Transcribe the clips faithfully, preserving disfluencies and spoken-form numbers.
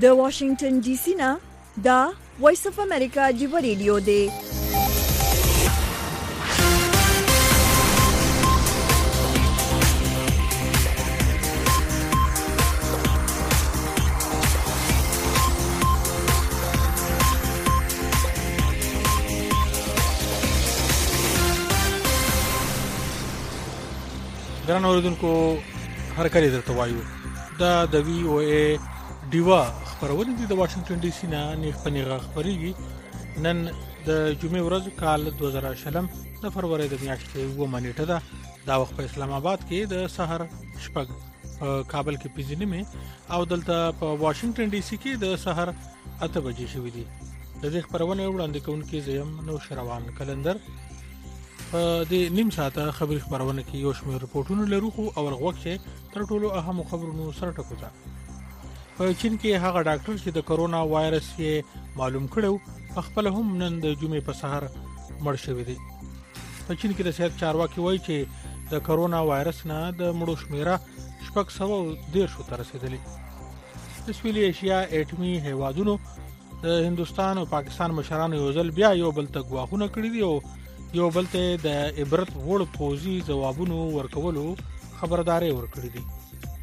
د واشنگټن ډي سي نه دا وایس اف امریکا جیو ریډیو دی. ګران اوریدونکو هر کله درته وایو دا د وی او ای ډیوا خبرونه دي د واشنگټن ډي سي نه نه خبريږي خبريږي نن د جمعې ورځ کال دوه زره شلم د فروری د میاشتې و منېټه ده. دا وخت په اسلام آباد کې د سحر شپږ په کابل کې پنځه نیمه او دلته په واشنگټن ډي سي کې د سحر اته بجې شوې دي. د دې خبرونه وړاندې کوونکې زیم نو شروان کلندر په دې نیم ساعته خبري خبرونه کې یو شمېر رپورټونه لرو خو او وخت چې تر ټولو اهم خبرونو سره ټکو ده. په چین کې هغه ډاکټر چې د کرونا وایرس یې معلوم کړو خپل هم نن د جمعې په سحر مړ شوی دی. په چین کې د صحت چارواکي وایي چې د کرونا وایرس نه د مړو شمیره شپږ سوه دېرش ته رسیدلی. د سویلي ایشیا اټومي هیوادونو د هندستان او پاکستان مشرانو یو ځل بیا یو بل ته ګواښونه کړي دي او یو بل ته د عبرت وړ پوزي ځوابونو ورکولو خبرداري ورکړي دي.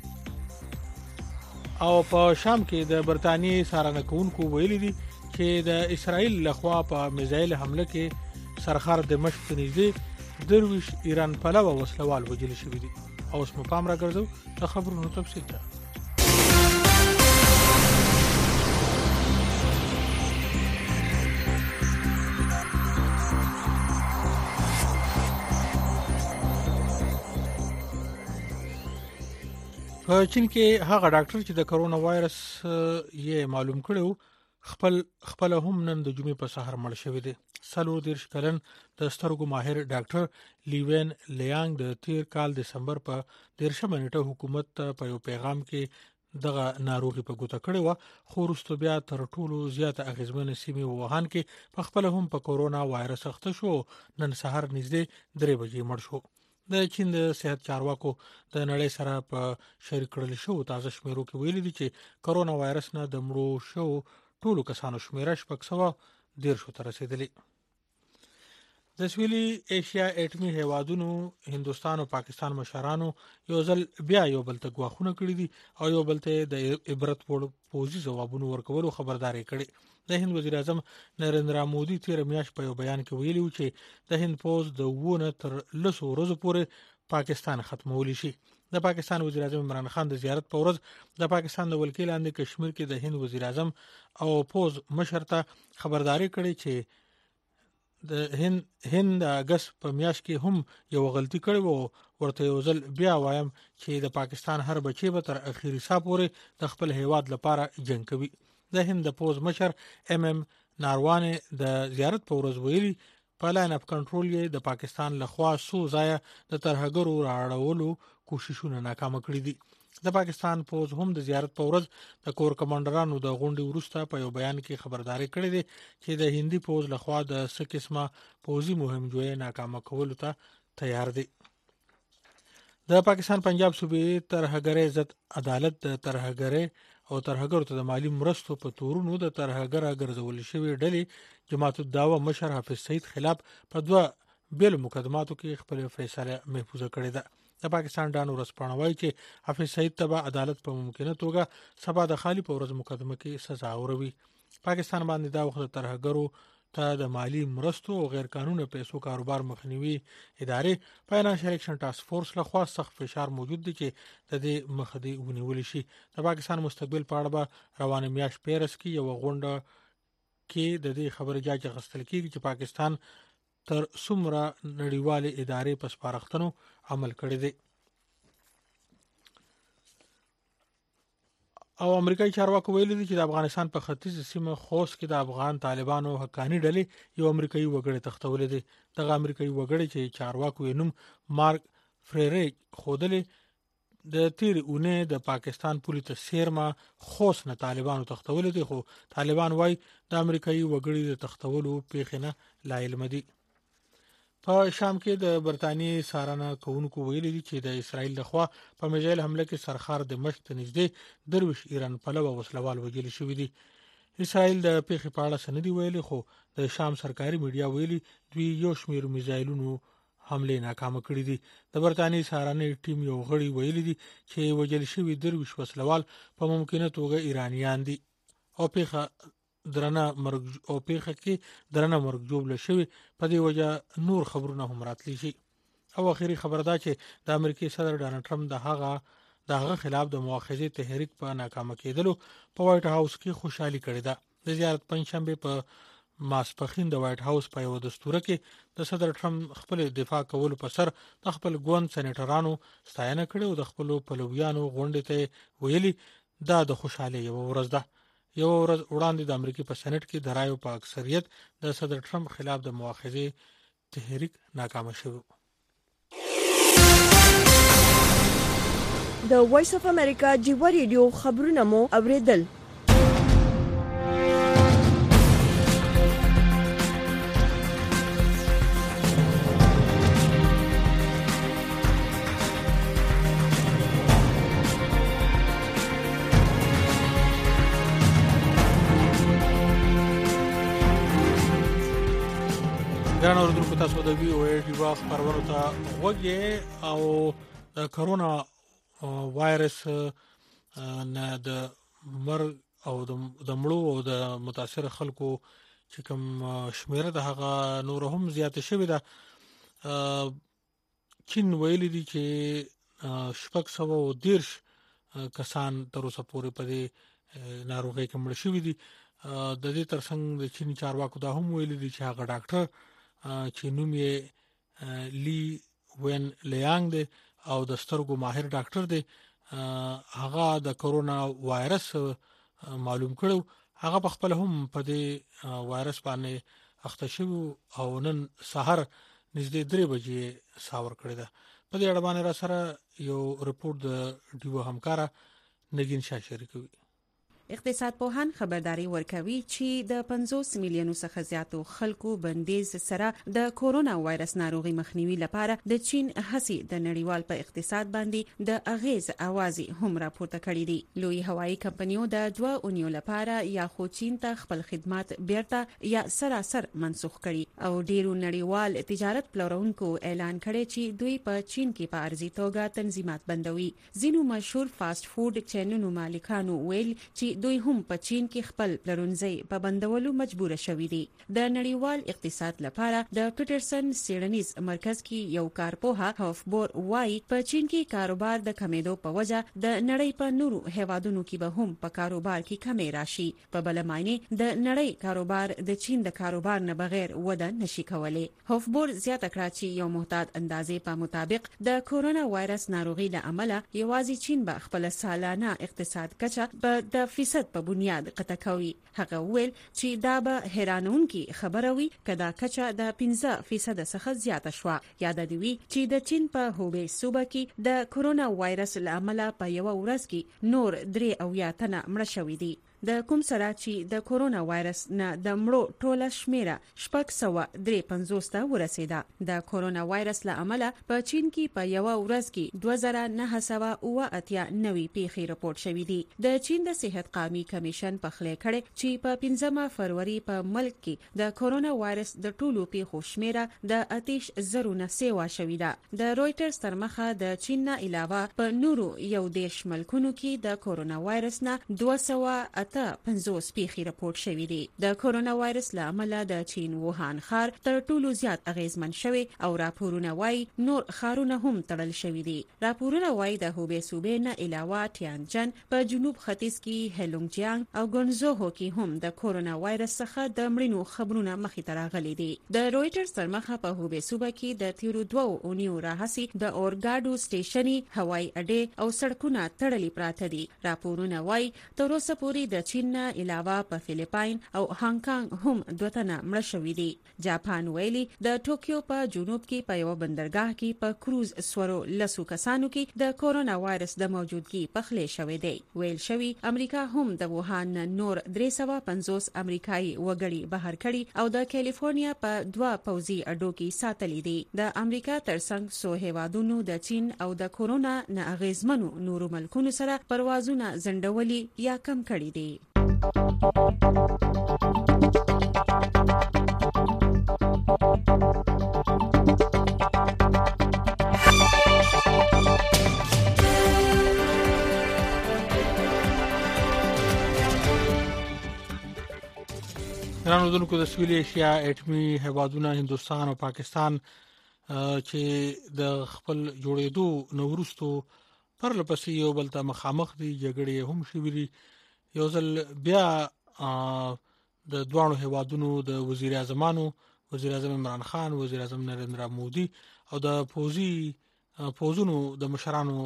او په شام کې د برتانیې څارنه کوونکو ویلي دي چې د اسرائیل لخوا په میزایل حمله کې سرخار دمشق ته نږدې درویش ایران پلوه وسلوال وژل شوي دي. او اوس مو پام راګرځو د خبرونو تفصیل ته. په چین کې هغه ډاکټر چې د کرونا وایرس یې معلوم کړو خپل خپل هم نن د جمعې په سحر مړ شوی دی. څلور دېرش کلن د سترګو ماهر ډاکټر لیوین لیانګ د تیر کال دسمبر په دیرشمه نیټه حکومت په یو پیغام کې دغه ناروغي په ګوته کړې و خو وروسته بیا تر ټولو زیاته اغیزمنه سیمه ووهان کې په خپل هم په کرونا وایرس اخته شو. نن سحر نږدې درې بجې مړ شو. د چین د صحت چارواکو د نړۍ سره په شریک کړل شو تازه شمیرو کې ویلي دي چې کرونا وایرس نه د مړو شو ټولو کسانو شمیره شپږ سوه دېرش ته رسیدلی. د سویلي ایشیا اټومي هیوادونو هندستان او پاکستان مشرانو یو ځل بیا یو بل ته ګواښونه کړي دي او یو بل ته د عبرت وړ پوزي ځوابونو ورکولو خبرداري کړي. د هند وزیر اعظم نریندرا مودي تیر میاشت په یو بیان کې ویلي و چې د هند پوز د وونه تر لسو ورځو پورې پاکستان ختمولی شي. د پاکستان وزیر اعظم عمران خان د زیارت په ورځ د پاکستان د ولکې لاندې کشمیر کې د هند وزیر اعظم او پوز مشر ته خبرداري کړي چې د هند هند اگست په میاشت کې هم یو غلطي کړې وو. ورته یو ځل بیا وایم چې د پاکستان هر بچی به تر اخیری ساه پورې د خپل هیواد لپاره جنگ کوي. د هند د پوز مشر ام ام ناروانه د زیارت په ورځ ویلي په لاین اپ کنټرول یې د پاکستان لخوا سو ځای د ترهګرو راړولو کوششونه ناکام کړي دي. د پاکستان پوز هم د زیارت په ورځ د کور کمانډرانو د غونډې وروسته په یو بیان کې خبرداري کړې ده چې د هندي پوز لخوا د څه قسمه پوزي مهم جوړه ناکام کولو ته تیار دي. د پاکستان پنجاب صوبې ترهګرۍ ضد عدالت د ترهګرۍ او ترهګرو ته د مالی مرستو په تورونو د ترهګره ګرځول شوی ډلې جماعت الدعوه مشر حافظ سعید خلاف په دوه بیل مقدماتو کې خپل فیصله محفوظه کړې ده. د پاکستان ډانو رسپانه وایي چې حافظ سعید ته عدالت په ممکنه توګه سبا د خالی په ورځ مقدمه کې سزا اوروي. پاکستان باندې دا وخت ترهګرو ته د مالی مرستو او غیر قانوني پیسو کاروبار مخنیوي ادارې فاینانشل اکشن ټاسک فورس لخوا سخت فشار موجود دی چې د دې مخه دی ونیول شي. د پاکستان مستقبل په اړه به روانه میاشت پیرس کې یو غونډه کې د دې خبرې جاج غستل کیږي چې پاکستان تر څومره نړیوالې ادارې په سپارښتنو عمل کړی دی. او امریکایي چارواکو ویلي دي چې د افغانستان په ختیځ سیمه خوست کې د افغان طالبانو حقاني ډلې یو امریکایي وګړی تښتولې دي. دغه امریکایي وګړی چې چارواکو یې نوم مارک فریری خودلې د تیر اونۍ د پاکستان پولیس سیرما خوست نه طالبانو تښتولې دي خو طالبان وايي د امریکایي وګړي د تښتولو پیښې نه لا علم دي. په شام کې د برتانیې سارنه کوونکو ویلي دي چې د اسرایل لخوا په میزایل حمله کې سرخار دمشق ته نږدې درویش ایران پلوه وسلوال وژل شوی دي. اسرائیل د پیښې په اړه سندې ویلي خو د شام سرکاري میډیا ویلي دوی یو شمېر میزایلونو حمله ناکامه کړې دي. د برتانیې سارنې ټیم یو غړي ویلي دي چې وژل شوی درویش وسلوال په ممکنه توګه ایرانیان دي او پیښه درنه مرګ او پیښه کې درنه مرګ جوړ شوی. په دې وجه نور خبرونه هم راتلی شي. او اخیری خبر دا چې د امریکای صدر ډانلډ ټرمپ د هغه د هغه خلاف د مؤاخذې تحریک په ناکامه کېدلو په وایټ هاوس کې خوشحالي کړې ده. د زیارت پنځشنبه په ماسپخین د وایټ هاوس په یو دستور کې د صدر ټرمپ خپل دفاع کولو په سر د خپل ګوند سېنیټرانو ستاینه کړې او د خپل پلویانو غونډې ته ویلي دا د خوشحالي یو ورځ ده. یو ورځ وړاندې د امریکای په سېنات کې د رایو په اکثریت د صدر ټرمپ خلاف د مؤاخذې تحریک ناکام شو. د وایس اف امریکا جیو ریډیو خبرونه مو اوریدل. ګران اوریدونکو تاسو د وی او ای ډیوا خبرونو ته وګورئ او د کرونا وایرس نه د مرګ او د مړو او د متاثر خلکو چې کوم شمیره د هغه نور هم زیات شوی ده. چین ویلي دي چې شپږ سوه او دېرش کسان تر اوسه پورې په دې ناروغۍ کې مړه شوي دي. د دې ترڅنګ د چین چارواکو دا هم ویلي دي چې هغه ډاکټر چې نوم یې لی وین لیانګ دی او د سترګو ماهر ډاکټر دی هغه د کرونا وایرس معلوم کړو. هغه په خپل هم په دې وایرس باندې اخته شو او نن سحر نږدې درې بجې ساور کړی ده. په دې اړه باندې را سره یو رپورت د ډیو همکارا نگین شاه شریکوي. اقتصاد پوهان خبرداري ورکوي چې د پنځوس میلیونو څخه زیاتو خلکو بندیز سره د کورونا وایرس ناروغي مخنیوي لپاره د چین هڅې د نړیوال په اقتصاد باندې د اغیز اوازې هم راپورته کړې دي. لوی هوایي کمپنیو د دوه اونیو لپاره یا خو چین ته خپل خدمات بیرته یا سراسر منسوخ کړي او ډیرو نړیوال تجارت پلورونکو اعلان کړي چې دوی په چین کې په ارزي توګه تنظیمات بندوي. ځینو مشهور فاست فود چینونو مالکانو ویل چې دوی هم په چین کې خپل پلورنځي په بندولو مجبور شوي دي. د نړیوال اقتصاد لپاره د پیټرسن سیډنیز مرکز کې یو کارپوه هوفبور وای په چین کې کاروبار د کمیدو په وجه د نړۍ په نورو هیوادونو کې به هم په کاروبار کې کمی راشي. په بل معنی د نړۍ کاروبار د چین د کاروبار نه بغیر وده نشي کولای. هوفبور زیاته کړه چې یو محتاط اندازې په مطابق د کورونا وایرس ناروغي له امله یوازې چین به خپل سالانه اقتصاد کچه په د فیصد په بنیاد قطع کوي. هغه ویل چې دا به حیرانونکي خبره وي کدا کچه د پنځه فیصد څخه زیاته شوه. یاد دی وی چې د چین په هوبی صوبه کې د کورونا وایرس له امله په یو ورځ کې نور درې اویا تنه مړه شوي دي. د کوم سره چې د کورونا وایرس نه د مړو ټوله شمیره شپږ سوه درې پنځوس ته ورسېده. د کورونا وایرس له امله په چین کې په یو ورځ کې دوه زره نهه سوه اوه اتیا نوي پیښې راپورټ شوې دي. د چین د صحت قومي کمیشن په خله کړي چې په پنځمه فروری په ملک کې د کورونا وایرس د ټولو پیښو شمیره د اتیش زرو نه سیوا شوې ده. د رويټرز تر مخه د چین نه علاوه په نورو یو دیش ملکونو کې د کورونا وایرس نه دوه سوه ته پنځوس پیښې راپورټ شوې دي. د کورونا وایرس له امله د چین ووهان ښار تر ټولو زیات اغیزمن شوی او راپورونه وایي نور ښارونه هم تړل شوي دي. راپورونه وایي د هوبی صوبې نه علاوه تیانجن په جنوب ختیځ کې هلونګجیانګ او ګونزوهو کې هم د کورونا وایرس څخه د مړینو خبرونه مخې ته راغلي دي. د رويټرز تر مخه په هوبی صوبه کې د تیرو دوو اونیو راهیسې د اورګاډو سټیشنې هوایي اډې او سړکونه تړلي پراته دي. راپورونه وایي تر اوسه پورې د چین نه علاوه په فلیپاین او هانګ کانګ هم دوه تنه مړه شوي دي. جاپان ویلي د ټوکیو په جنوب کې په یو بندرګاه کې په کروز سورو لسو کسانو کې د کورونا وایرس د موجودګي په خله شوې دی. ویل شوی امریکا هم د ووهان نور درې سوه پنځوس امریکایي وګړي بهر کړي او د کیلیفورنیا په دوه پوځي اډو کې ساتلي دي. د امریکا ترڅنګ څو هیوادونو د چین او د کورونا نه اغیزمنو نورو ملکونو سره پروازونه ځنډولي یا کم کړي دي. ګرانو اوردونکو، د سویلي ایشیا اټمی هیوادونه هندوستان او پاکستان چې د خپل جوړېدو نو وروستو پرله پسې یو بل ته مخامخ دي، جګړې هم شوې دي. یو ځل بیا د دوانو هیوادونو د وزیر اعظمانو، وزیر اعظم عمران خان، وزیر اعظم نریندرا مودي او د پوزي پوزونو د مشرانو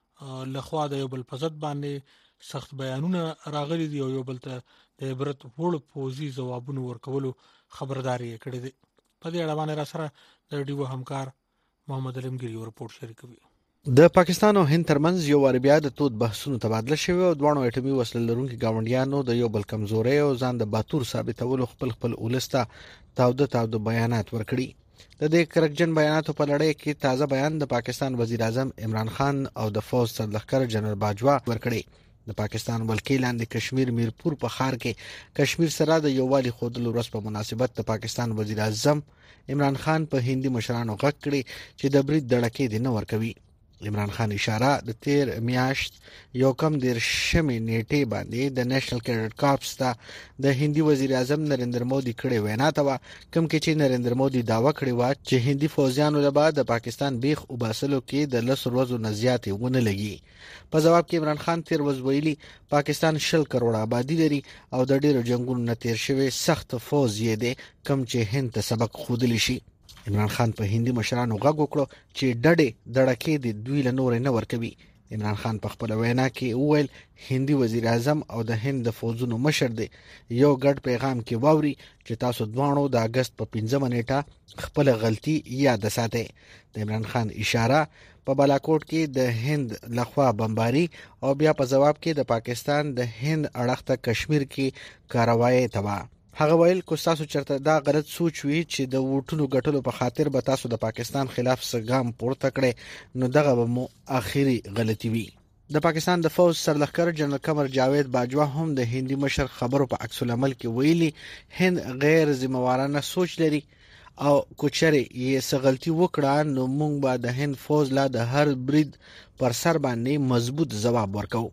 لخوا د یو بل په ضد باندې سخت بیانونه راغلي دي او یو بل ته د عبرت وړ پوزي ځوابونه ورکولو خبرداري کړې ده. په دې اړه باندې را سره د ډیو همکار محمد علمګری رپورټ شریکوي. د پاکستان او هند ترمنځ یو وار بیا د تود بحثونو تبادله شوه او دوه اټومي وسله لرونکي گاونډیانو د یو بل کمزوري او ځان د باتور ثابتولو خپل خپل اولسته تاوده تاوده بیانات ورکړي. د دې کرکجن بیاناتو په لړۍ کې تازه بیان د پاکستان وزیر اعظم عمران خان او د فوج سرلښکر جنرال باجوا ورکړي. د پاکستان ولکې لاندې کشمیر میرپور په ښار کې کشمیر سره د یووالي خودلو ورځ په مناسبت د پاکستان وزیر اعظم عمران خان په هندي مشرانو غږ کړي چې د برید دړکې دي نه ورکوي. عمران خان اشاره د تیر میاشت یو کم دیر شمې نیټه باندې د نېشنل کیډټ کارپس ته د هندي وزیر اعظم نریندر مودي کړي وینا ته کوم کې چې نریندر مودي داوا کړی و چې هندي فوجیانو له بعد د پاکستان بیخ او باسلو کې د لس ورځو نه زیاتې ونه لګي. په جواب کې عمران خان تیر ورځ ویلي پاکستان شل کروڑ آبادی لري او د ډیرو جنگونو نه تیر شوی سخت فوج یې دی کم چې هند ته سبق خودلی شي. عمران خان په هندي مشرانو غږ وکړو چې ډډې دړکې د دوی له نور نه ورکوي. عمران خان په خپل وینا کې وویل هندي وزیر اعظم او د هند د فوجونو مشر دی یو ګډ پیغام کې واوري چې تاسو دوانو د اگست په پنځمه نیټه خپل غلطي یاد ساتئ. د عمران خان اشاره په بالاکوټ کې د هند لخوا بمباري او بیا په جواب کې د پاکستان د هند اړخ ته کشمیر کې کاروایی تبا. هغه ویل کو تاسو چرته دا غلط سوچ وی چې د وټونو غټلو په خاطر به تاسو د پاکستان خلاف سګام پورته کړي نو دغه به مو اخیری غلطي وي. د پاکستان د فوج سرلښکر جنرال قمر جاوید باجوا هم د هندي مشر خبرو په عکس العمل کې ویلي هند غیر ذمہوارانه سوچ لري او کوچري یې سغلطي وکړه نو موږ به د هند فوج لا د هر برید پر سر باندې مضبوط جواب ورکو.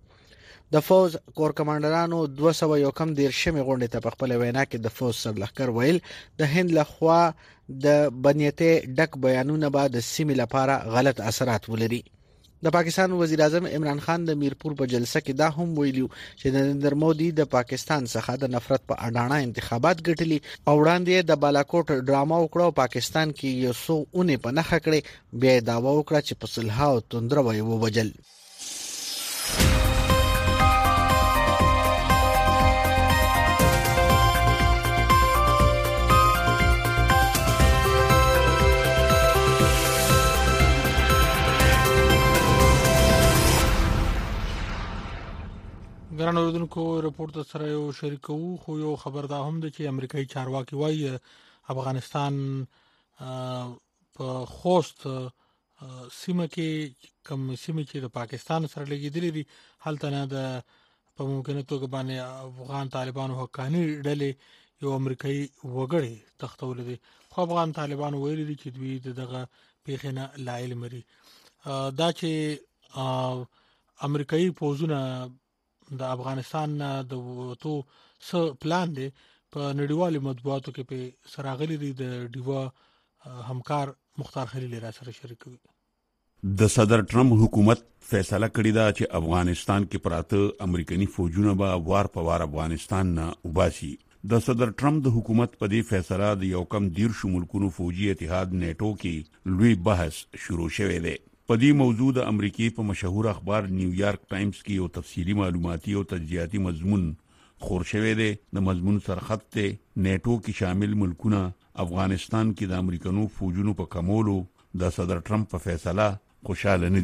د فوج کور کمانډرانو دوه سوه یو کم دیر شمې غونډې ته په خپل وینا کې د فوج سرلښکر ویل د هند لخوا د بنیته ډک بیانونه به د سیمې لپاره غلط اثرات ولري. د پاکستان وزیر اعظم عمران خان د میرپور په جلسه کې دا هم ویلو چې نریندر مودي د پاکستان څخه د نفرت په اډانه انتخابات ګټلي او وړاندې د بالاکوټ ډراما وکړو پاکستان کې یو څو اونې په نخښه کړي بیا داوا وکړه چې په صلح او توندره وي وبجل. ګران اوردونکو، رپورټ سره یو شریکو خو یو خبر دا هم ده چې امریکایي چارواکي وايي افغانستان په خوست سیمه کې کوم سیمه چې د پاکستان سره لګیدلې دي هلته نه د په ممکنه توګه باندې افغان طالبانو حقاني ډلې یو امریکایي وګړي تختول دي. خو افغان طالبانو ویلي دي چې دوی دغه پیښه نه لا علم لري. دا چې امریکایي پوزونه د افغانستان د وټو س پلان دی په نړیوالو مطبوعاتو کې په سراغلي دي. د ډیوا همکار مختار خلیل را سره شریکوي. د صدر ټرمپ حکومت فیصله کړې ده چې افغانستان کې پراته امریکایي فوجونه به وار په وار افغانستان نه وباسي. د صدر ټرمپ د حکومت په دې فیصله د یو کم دیر شمولکونو فوجي اتحاد نیټو کې لوی بحث شروع شوی دی. په دې موضوع د امریکای په مشهور اخبار نیویارک ټایمز کې یو تفصیلی معلوماتي او تجزیاتي مضمون خور شوی دی. د مضمون سرخط ته نیټو کې شامل ملکونه افغانستان کې د امریکانو فوجونو په کمولو د صدر ټرمپ په فیصله خوشاله نه دي.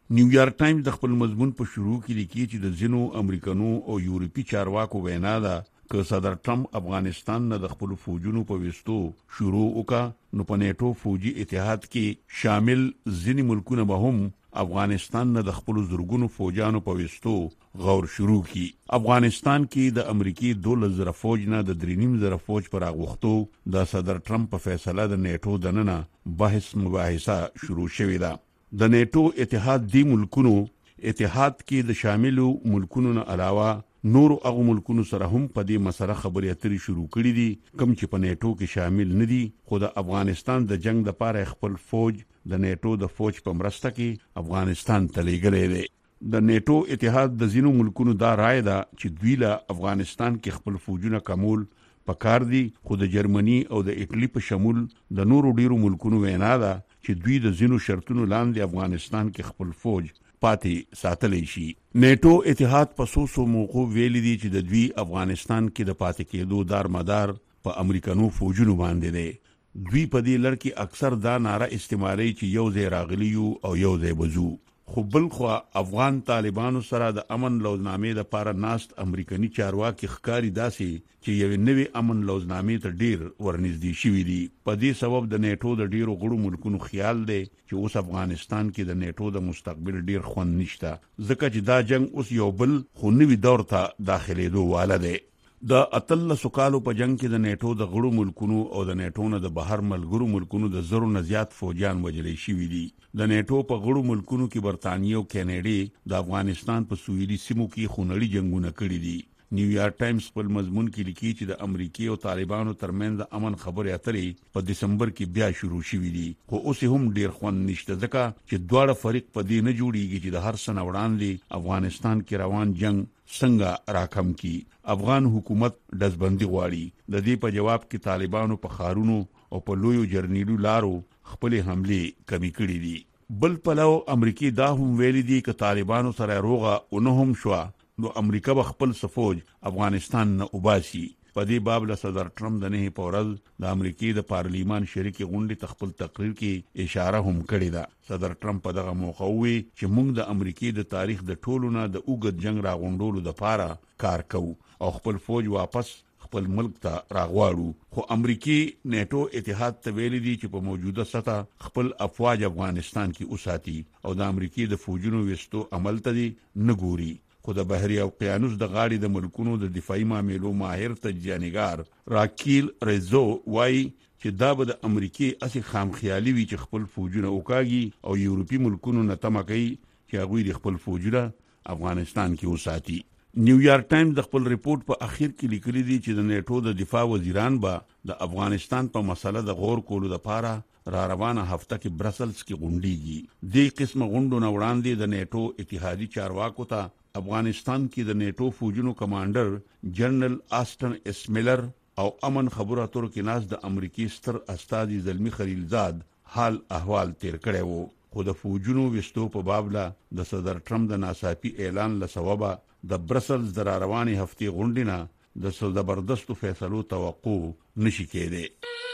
نیویارک ټایمز د خپل مضمون په شروع کې لیکي چې د ځینو امریکانو او یورپی چارواکو وینا ده که صدر ټرمپ افغانستان نه د خپل فوجونو په وستو شروع وکړ نو په نیټو فوجي اتحاد کې شامل ځینې ملکونه به هم افغانستان نه د خپل زورګونو فوجانو په وستو غور شروع کی. افغانستان کې د امریکای دولس زره فوج نه د درې نیم زره فوج پر اغوښتو د صدر ټرمپ په فیصله د نیټو دننه بحث مباحثه شروع شوې ده. د نیټو اتحاد دی ملکونو اتحاد کې د شاملو ملکونو نه علاوه نور هغه ملکونو سره هم په دې مسله خبرې اترې شروع کړې دي کوم چې په نیټو کې شامل نه دي، خو د افغانستان د جنگ لپاره خپل فوج د نیټو د فوج په مرسته کې افغانستان ته لېږلی دی. د نیټو اتحاد د ځینو ملکونو دا رائے ده چې دوی له افغانستان کې خپل فوجونه کمول پکار دي، خو د جرمني او د ایټالي په شمول د نورو ډیرو ملکونو وینا ده چې دوی د ځینو شرطونو لاندې افغانستان کې خپل فوج پاتې ساتلی شي. نیټو اتحاد په سوسو موقع ویلي دي چې د دوی افغانستان کې د پاتې کېدو دار مدار په امریکانو فوجونو باندې دی. دوی په دې لړ کې اکثر دا ناره استعمالي چې یو ځای راغلیو او یو ځای بزو، خو بلخوا افغان طالبانو سره د امن لوزنامې لپاره ناست امریکایي چارواکي ښکاری داسي چې یو نوې امن لوزنامې ته ډیر ورنږدې شوي دي. په دې سبب د نیټو د ډیرو غړو ملکونو خیال دی چې اوس افغانستان کې د نیټو د مستقبل ډیر خوند نشته، ځکه چې دا جنگ اوس یو بل خو نوې دور ته داخلېدو واله دی. د اتلسو کالو په جنگ کې د نیټو د غړو ملکونو او د نیټو نه د بهر ملګرو ملکونو د زرو نه زیات فوجیان وژل شوي دي. د نیټو په غړو ملکونو کې برتانیې او کینیډا د افغانستان په سویلي سیمو کې خونړي جنگونه کړي دي. نیویارک ټایمز خپل مضمون کې لیکي چې د امریکای او طالبانو ترمنځ د امن خبرې اترې په دسمبر کې بیا شروع شوې دي، خو اوس هم ډیر خوند نشته ځکه چې دواړه فریق په دې نه جوړیږي چې د هر څه نه وړاندې افغانستان کې روان جنگ څنګه راکم کی. افغان حکومت دزبندي غواړي. د دې په جواب کې طالبانو په خارونو او په لویو جرنیلو لارو خپل حمله کمی کړې دي. بل پلو امریکای دا هم ویلي دي چې طالبانو سره روغه اونهم شو نو امریکا به خپل سفوج افغانستان نه وباسي. په دې باب له صدر ټرمپ د نه په ورځ د امریکای د پارلیمان شریک غونډې ته خپل تقریر کې اشاره هم کړې ده. صدر ټرمپ په دغه موقع وی چې موږ د امریکای د تاریخ د ټولو نه د اوږد جنگ راغونډولو لپاره کار کوو او خپل فوج واپس خپل ملک ته راغواړو، خو امریکای نیټو اتحاد ته ویلي دي چې په موجوده سطح خپل افواج افغانستان کې اوساتي او د امریکای د فوجونو وستو عمل ته نه ګوري. خو د بحري او قیانوس د غاړي د ملکونو د دفاعي معاملو ماهر تجزیه‌نګار راکیل ریزو وایي چې دا به د امریکای اصلي خامخیالي وي چې خپل فوجونه وکاږي او یورپی ملکونو نه تمه کوي چې هغوی د خپل فوجونه افغانستان کې وساتي. نیویارک ټایمز د خپل ریپورت په اخر کې لیکلي دي چې د نیټو د دفاع وزیران به د افغانستان په مسله د غور کولو لپاره را روانه هفته کې برسلز کې غونډيږي. دې قسمه غونډو نه وړاندې د نیټو اتحادي چارواکو ته افغانستان کې د نیټو فوجونو کمانډر جنرال آسټن ایس میلر او امن خبرو اترو کې ناز د امریکای ستر استاذ زلمی خلیلزاد حال احوال تیر کړي وو، خو د فوجونو وستو په بابله د صدر ټرمپ د ناڅاپي اعلان له سببه د برسلز د را روانې هفتې غونډې نه د زبردستو فیصلو توقع نشي کېدی.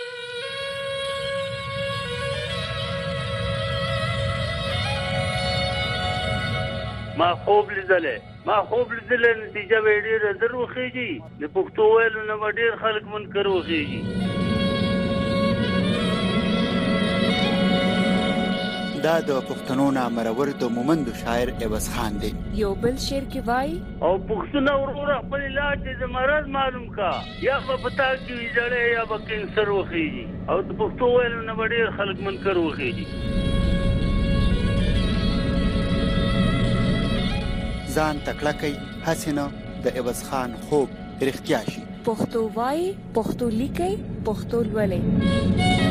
ما خوب لیدلې ما خوب لیدلې نتیجه به ډېره در وخیږي. د پښتو ویلو نه به ډېر خلک منکر وخیږي. دا د پښتنو نامرور د مومندو شاعر عوض خان دی. یو بل شعر کې وای او پښتون ورور خپل علاج د مرض معلوم کا یا په پتا کې ویځړې یا په کینسر وخیږي او د پښتو ویلو نه به ډېر خلک منکر وخیږي. ځان تکړه حسینه د عوض خان خوب رښتیا شي. پښتو وای پښتو لیکي پښتو لولي.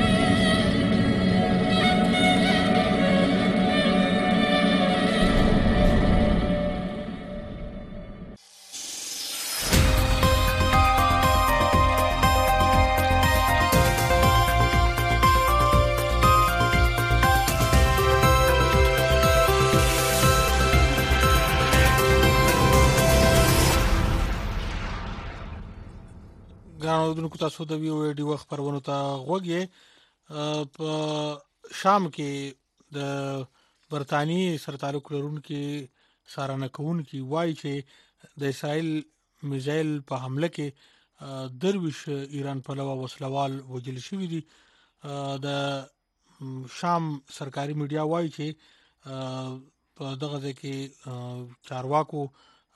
ګرانو دونکو تاسو د ویو ډیو خبرونو ته غوږی. په شام کې د برتانی سره تعلق لرونکي سارنه کوونکي وایي چې د اسرائیل میزایل په حمله کې درویش ایران په لوا وسلوال وجل شوی دي. د شام سرکاري میډیا وایي چې په دغه ځای کې چارواکو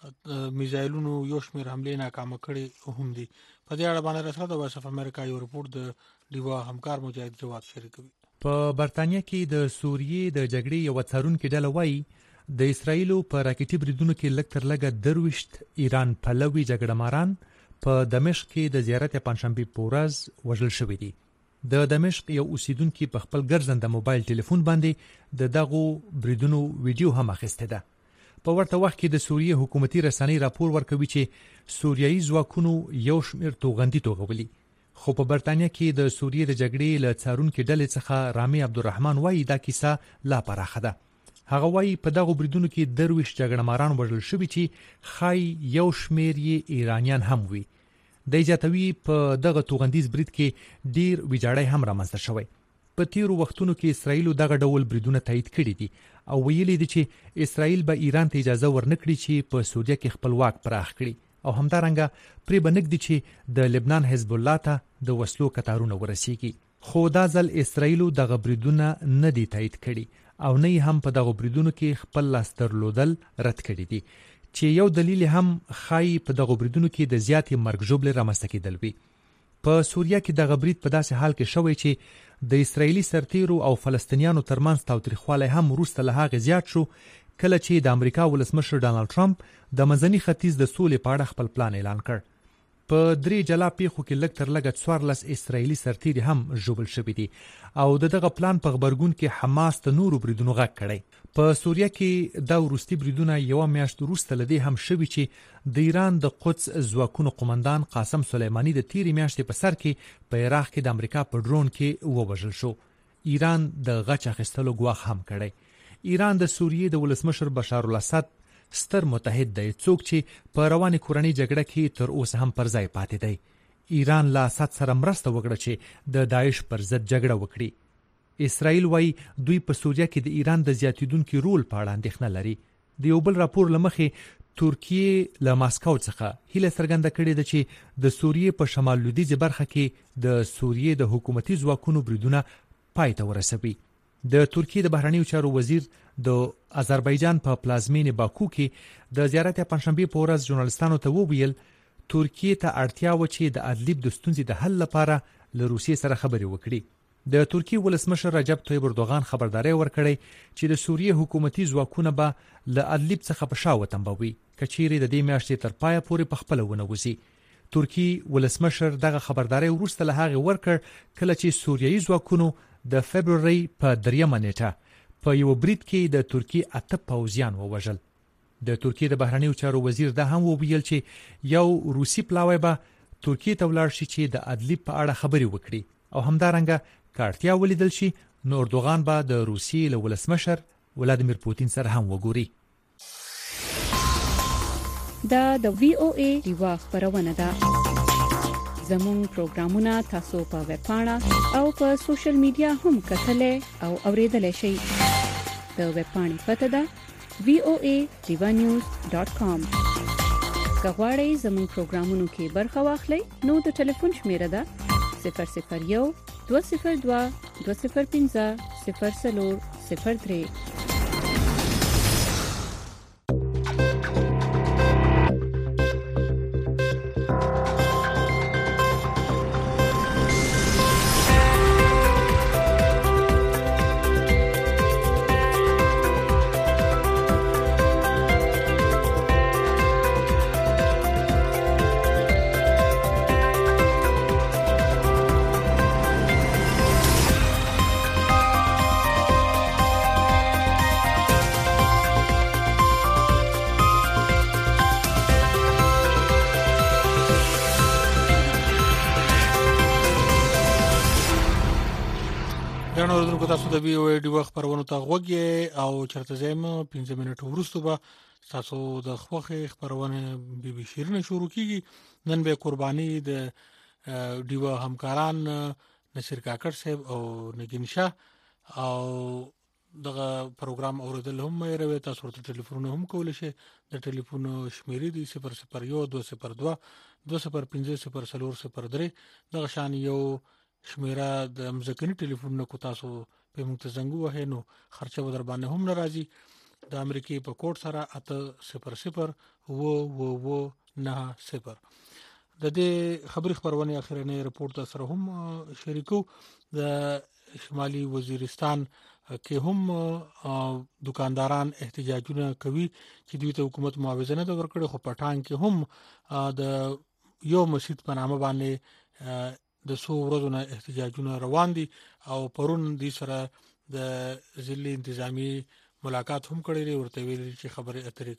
میزایلونو یو شمېر حملې ناکامه کړې هم دي. په دې اړه باندې رسنۍ د وایس اف امریکا یو رپورت د ډیوا همکار مجاهد جواد شریکوي. په برتانیا کې د سوریې د جګړې یو څارونکي ډله وایي د اسرایلو په راکټي بریدونو کې لږ تر لږه درویشت ایران پلوي جګړهماران په دمشق کې د زیارت پنځشنبه په ورځ وژل شوي دي. د دمشق یو اوسیدونکو په خپل ګرځنده موبایل ټلیفون باندې د دغو بریدونو ویډیو هم اخیسته ده. په ورته وخت کې د سوریې حکومتي رسنۍ راپور ورکوي چې سوریایي ځواکونو یو شمېر توغندي توغولي. خو په برتانیا کې د سوریې د جګړې له څارونکو ډلې څخه رامي عبدالرحمن وایي دا کیسه لا پراخه ده. هغه وایي په دغه بریدونو کې درویش جګړهماران وژل شوي چې خای یو شمېر یې ایرانیان هم وي. د ایجاتوي په دغه توغندیز برید کې ډیر ویجاړی هم رامنځته شوی. په تیرو وختونو کې اسرائیل دغه ډول بریدونه تایید کړي دي او ویلي دي چې اسرائیل به ایران ته اجازه ورنکړي چې په سوریه کې خپل واک پراخ کړي او همدارنګه پرې بنګدي چې د لبنان حزب الله ته د وسلو کتارونه ورسیږي. خو دا ځل اسرائیل دغه بریدونه نه دي تایید کړي او نه هم په دغه بریدونو کې خپل لاس درلودل رد کړي دي چې یو دلیل هم خای په دغه بریدونو کې د زیاتې مرګ ژوبلې رامنځته کېدل وي. په سوریه کې دغه برید په داسې حال کې شوی چې د اسرایلی سرتیرو او فلسطینیانو ترمنځ تاوتریخوالی هم وروسته له هغې زیات شو کله چې د امریکا ولسمشر ډانلډ ټرمپ د منځني ختیځ د سولې په اړه خپل پلان اعلان کړ. په درې جلا پیښو کې لږ تر لږه څوارلس اسرایلی سرتیري هم ژوبل شوي دي او د دغه پلان په غبرګون کې حماس د نورو بریدونو غږ کړی. په سوریه کې دا وروستي بریدونه یو میاشت وروسته لدی هم شوي چې د ایران د قدس ځواکونو قومندان قاسم سلیمانی د تیرې میاشتې په سر کې په عراق کې د امریکا په ډرون کې ووژل شو. ایران د غچ اخیستلو ګواښ هم کړی. ایران د سوریې د ولسمشر بشار الاسد ستر متحد دی څوک چې په روانې کورنۍ جګړه کې تر اوسه هم پر ځای پاتې دی. ایران له اسد سره مرسته وکړه چې د داعش پر ضد جګړه وکړي. اسرائیل وايي دوی په سوریه کې د ایران د زیاتیدونکو رول په اړه اندېښنه لري. د یو بل راپور لمخې ترکیه له ماسکو څخه هیله څرګنده کړې ده چې د سوریې په شمال لویدیځ برخه کې د سوریې د حکومتي ځواکونو بریدونه پای ته ورسوي. د ترکیه د بهرنیو چارو وزیر د آذربایجان په پلازمینې باکو کې د زیارت پنځشنبه په ورځ ژورنالستانو ته وویل ترکیه ته اړتیا و چې د ادلیب د ستونزې د حل لپاره له روسیې سره خبرې وکړي. د ترکیه ولسمشر رجب طیب اردوغان خبرداري ورکړی چې د سوریې حکومتي ځواکونه به له ادلیب څخه په شا وتمبوي کچېرې د دې میاشتې تر پایه پورې په خپله ونه وځي. ترکیه ولسمشر دغه خبرداري وروسته له هغې ورکړ کله چې سوریایي ځواکونو د فبرورۍ په دریمه نیټه په یو برید کې د ترکیه اته پوځیان ووژل. د ترکیه د بهرنیو چارو وزیر دا هم وویل چې یو روسي پلاوی به ترکیه ته ولاړ شي چې د ادلیب په اړه خبرې وکړي او همدارنګه کارتیا ولیدل شي نو اردوغان به د روسیې له ولسمشر ولادیمیر پوتین سره هم وګوري. دا د وی او ای ډیوا خبرونه ده. زموږ پروګرامونه تاسو په ویب پاڼه او په سوشل میډیا هم کتلای او اوریدلای شئ. د ویب پاڼې پته ده وی او ای ډیوا نیوز ډاٹ کام. کغواړئ زموږ پروګرامونو کې برخه واخلئ نو د ټلیفون شمیره ده صفر صفر یو دوه صفر دوه دوه صفر پنځه صفر څلور صفر درې. نو تاسو د وی او ای ډیوا خبرونه ته غوږی او چرته زم پنځه منټه وروسته به تاسو د خوخه خبرونه بي بي شیرینه شروع کیږي. نن به قرباني د ډیوا همکاران نصیر کاکړ صاحب او نگین شاه او دغه پروګرام اوریدل هم مې روي تاسو ته ټلیفون هم کول شي د ټلیفون شمیرې دي صفر صفر یو دوه صفر دوه دوه صفر پنځه صفر څلور صفر درې دغه شان یو شمیره د مزکنی ټلیفون کو تاسو په موږ ته زنګ وهه نو خرچه در باندې هم ناراضي د امریکای په کوډ سره اته صفر صفر و و و نه صفر د دې خبري خبرونه اخرنه رپورت سره هم شریکو د شمالي وزیرستان کې هم دکانداران احتجاجونه کوي چې دوی ته حکومت معاوضه نه ورکړي خو پټان کې هم د یو مسجد په نامه باندې د څو ورځو نه احتجاجونه روان دي او پرون د سره د ضلع انتظامی ملاقات هم کړی ورته ویل چې خبره اترې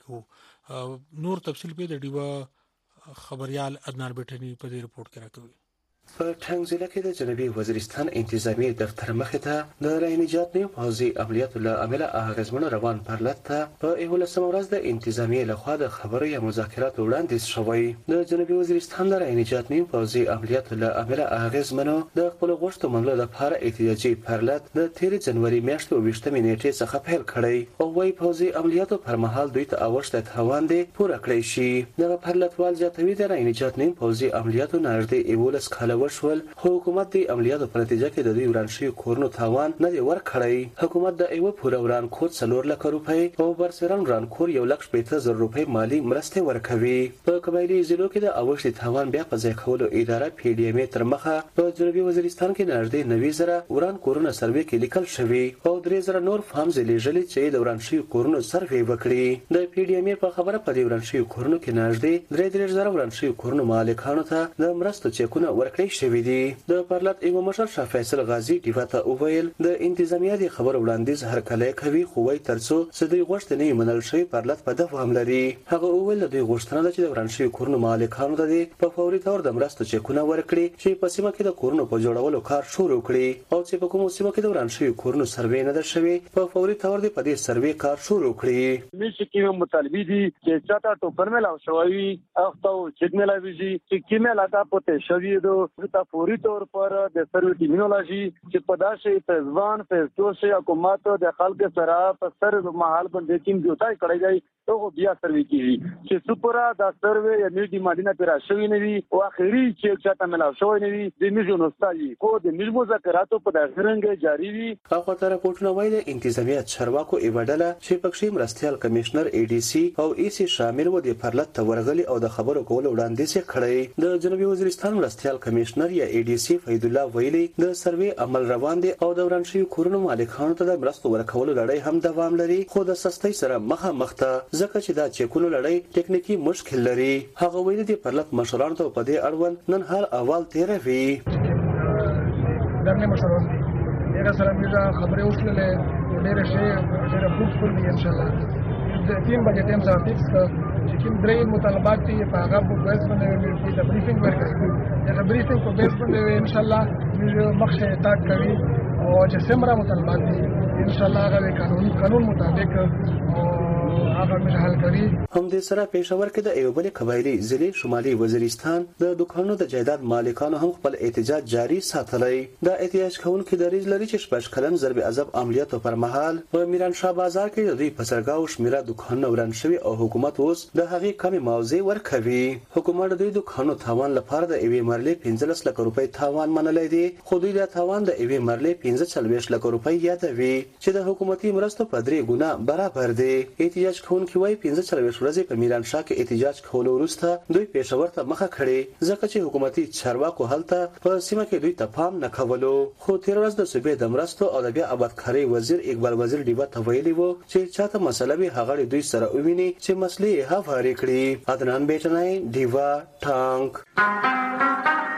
کو نور تفصیل په د ډیوا خبريال عدنان بټنی په دې رپورت کې راکوي په ټنګ ضلع کې د جنوبي وزیرستان انتظامی دفتر مخې ته د رای نجات نیو پوځي عملیاتو له امله اغیزمن روان پرلط ته په یولسمه ورځ د انتظامی لخوا د خبرو یا مذاکرات وړاندیز شوی د جنوبي وزیرستان د رای نجات نیو پوځي عملیاتو له امله اغیزمنو د خپل غوښتنو منلو لپاره احتجاجي پرلط د تیر جنوري میاشتې ویشتمې نیټې څخه پیل کړی او وايي پوځي عملیاتو پر مهال دوی ته اوښته تاوان دي پوره کړی شي د پرلطوال زیاتوي د رای نجات نیو پوځي عملیاتو نږدې یولس کاله وشول حکومت د عملیاتو په نتیجه کې د دوی ورانشي کورونو تاوان نه دی ورکړی حکومت د ایو پوره وران کور څلور لک روپۍ او برسران وران کور یو لک شپږ زره روپۍ مالی مرسته ورکوي په قبایلی ضلعو کې د اوښتي تاوان بیا په ځای کولو اداره پی ډی ایم تر مخه په جنوبي وزیرستان کې نږدې نوي زره وران کورونه سروې کې لیکل شوی او درې زره نور فارم ځلې ژلې چې د ورانشي کورونو سروې وکړي د پی ډی ایم په خبره په دې ورانشي کورونو کې نږدې درې درې زره ورانشي کورونو مالکانو ته د مرستو چیکونه ورکړي شوی دي د پرلط ایو مشر شاه فیصل غازی ډیواته اوویل د انتظامیه د خبر وړاندیز هر کله کوي خو وای ترڅو سدي غوښتنې منل شي پرلط په دوام لري هغه اوویل د غوښتنه د چې د ورانشي کورونو مالکانو د په فوري تور د مرستو چکونه ورکړي چې په سیمه کې د کورونو په جوړولو کار شروع کړي او چې په کومو سیمه کې د ورانشي کورونو سروې نه ده شوی په فوري تور د په دې سروې کار شروع کړي مې کې مطالبه دي چې چاته ټوپر مې لاو شوی اخته چې مې لا ویجی چې کې مې لا پته شوی دو تا فوري طور پر د سروي ټیمینولوژي چې په داسې پزوان پزتو سي حکومت د خلک سره په سر محل باندې کوم جوړای کړی دی او بیا سروي کیږي چې سپورا د سروي یا میډي ماډینا پر شوی نه وي او اخري چې چاته ملا شوی نه وي د میجو نوستایي کو د میجو مذاکراتو په دغرنګ جاری وي هغه تر راپورټونه وایي د انتظامیت چارواکو ایوډله چې پکښې مرستيال کمشنر ای ډي سي او ای سي شامل و د پرلط تورغلي او د خبرو کولو وړاندیز کړی د جنوبي وزیرستان مرستيال کمشنر یا ای ډي سي فید الله ویلي د سروي عمل روان دي او د ورانشي کورونو مالکانو ته د مرستو ورکولو لړۍ هم دوام لري خو د سستۍ سره مخه مخته ځکه چې دا چیکونو لړۍ ټیکنیکی مشکل لري هغه ویلي دي پرلط مشرانو ته په دې اړوند نن هر اول تیروي دغه مشران دغه سره موږ خبرې وکړلې ډېر شي چې راپورټ کوي ان شاء الله د تیم بجټ هم ځا فکس چې کوم درې مطالبات دي په هغه په بیس باندې د بریفینګ ورکړي دا بریفینګ په بیس باندې ان شاء الله موږ مخه تاک کوي او چې سمرا مطالبات دي ان شاء الله هغه قانون قانون مطابق هغه موږ حل کوي هم د سره پېښور کې د ایوبل قبایلی ضلع شمالي وزیرستان د دکانونو د جایداد مالکانو هم خپل احتجاج جاری ساتلی دا احتجاج کوونکي د ریز لري چې شپږ کلن ضرب عذاب عملیاتو پر مهال په میران شاه بازار کې د دوی په سرګاو شمیره دکانونه وران شوي او حکومت اوس د هغې کمې موضوع ورکوي حکومت د دوی دکانونو تاوان لپاره د ایوې مرلې پنځلس لک روپۍ تاوان منلی دی خو دوی د تاوان د ایوې مرلې پنځه څلوېښت لک روپۍ یادوي چې د حکومتي مرستو په درې ګونه برابر دی احتجاج کوونکي وایي پنځه څلوېښت ورځې په میران شاه کې احتجاج کولو وروسته دوی پېښور ته مخه کړې ځکه چې حکومتي چارواکو هلته په سیمه کې دوی ته پام نه کولو خو تېره ورځ د صوبې د مرستو او د بیا آبادکارۍ وزیر اقبال وزیر ډیوه ته ویلي وو چې چاته مسله وي هغه دوی سره وویني چې مسلې یې هوارې کړي عدنان بیټنی ډیوه ټانک